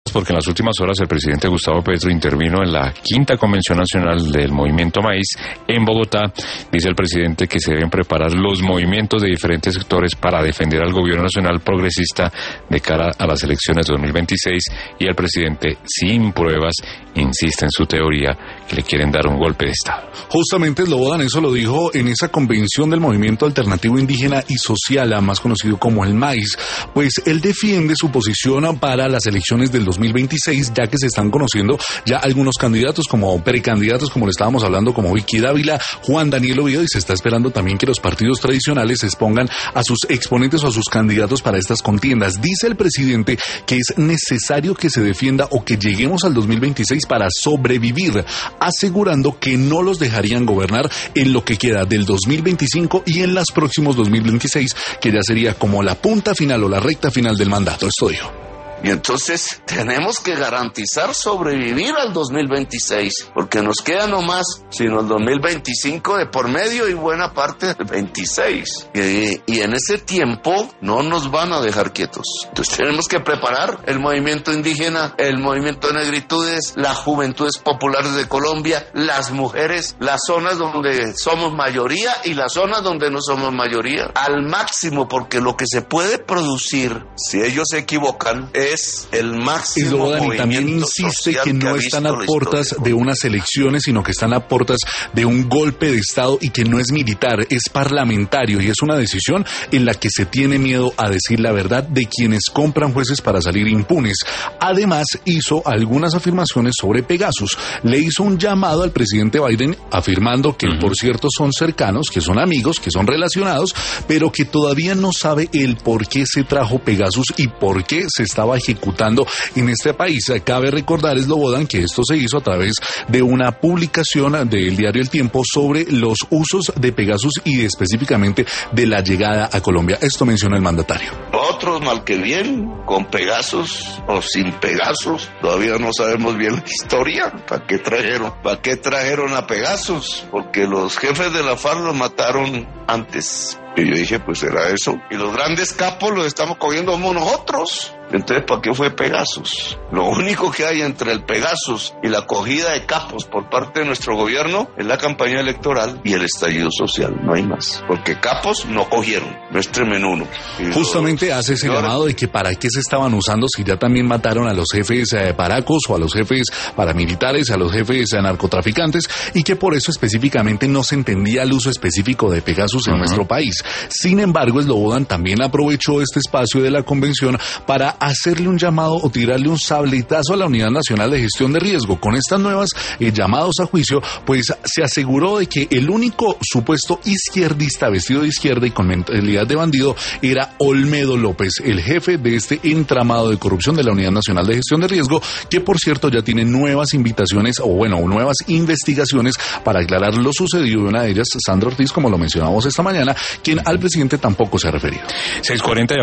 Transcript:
Porque en las últimas horas el presidente Gustavo Petro intervino en la quinta convención nacional del Movimiento Maíz en Bogotá. Dice el presidente que se deben preparar los movimientos de diferentes sectores para defender al gobierno nacional progresista de cara a las elecciones de 2026, y el presidente, sin pruebas, insiste en su teoría que le quieren dar un golpe de Estado. Justamente Slobodan eso lo dijo en esa convención del Movimiento Alternativo Indígena y Social, más conocido como el MAIS, pues él defiende su posición para las elecciones del 2026, ya que se están conociendo ya algunos candidatos como precandidatos, como le estábamos hablando, como Vicky Dávila, Juan Daniel Oviedo, y se está esperando también que los partidos tradicionales expongan a sus exponentes o a sus candidatos para estas contiendas. Dice el presidente que es necesario que se defienda o que lleguemos al 2026 para sobrevivir, asegurando que no los dejarían gobernar en lo que queda del 2025 y en los próximos 2026, que ya sería como la punta final o la recta final del mandato. Esto dijo. Y entonces tenemos que garantizar sobrevivir al 2026, porque nos queda no más sino el 2025 de por medio y buena parte del 26. Y en ese tiempo no nos van a dejar quietos. Entonces tenemos que preparar el movimiento indígena, el movimiento de negritudes, las juventudes populares de Colombia, las mujeres, las zonas donde somos mayoría y las zonas donde no somos mayoría, al máximo, porque lo que se puede producir, si ellos se equivocan, es el máximo movimiento. Y también insiste que no están a puertas de unas elecciones, sino que están a puertas de un golpe de Estado, y que no es militar, es parlamentario, y es una decisión en la que se tiene miedo a decir la verdad de quienes compran jueces para salir impunes. Además, hizo algunas afirmaciones sobre Pegasus. Le hizo un llamado al presidente Biden afirmando que, por cierto, son cercanos, que son amigos, que son relacionados, pero que todavía no sabe el por qué se trajo Pegasus y por qué se estaba ejecutando en este país. Cabe recordar, Slobodan, que esto se hizo a través de una publicación del diario El Tiempo sobre los usos de Pegasus y específicamente de la llegada a Colombia. Esto menciona el mandatario. Otros, mal que bien, con Pegasus o sin Pegasus, todavía no sabemos bien la historia. ¿Para qué trajeron? ¿Para qué trajeron a Pegasus? Porque los jefes de la FARC los mataron antes. Y yo dije, pues era eso. Y los grandes capos los estamos cogiendo como nosotros. Entonces, ¿para qué fue Pegasus? Lo único que hay entre el Pegasus y la cogida de capos por parte de nuestro gobierno es la campaña electoral y el estallido social. No hay más. Porque capos no cogieron. No estremen uno. Justamente hace ese llamado de que para qué se estaban usando si ya también mataron a los jefes paracos o a los jefes paramilitares, a los jefes narcotraficantes, y que por eso específicamente no se entendía el uso específico de Pegasus en nuestro país. Sin embargo, Slobodan también aprovechó este espacio de la convención para hacerle un llamado o tirarle un sabletazo a la Unidad Nacional de Gestión de Riesgo. Con estas nuevas llamados a juicio, pues se aseguró de que el único supuesto izquierdista vestido de izquierda y con mentalidad de bandido era Olmedo López, el jefe de este entramado de corrupción de la Unidad Nacional de Gestión de Riesgo, que por cierto ya tiene nuevas invitaciones nuevas investigaciones para aclarar lo sucedido. Una de ellas, Sandra Ortiz, como lo mencionamos esta mañana, quien al presidente tampoco se ha referido. 6:40.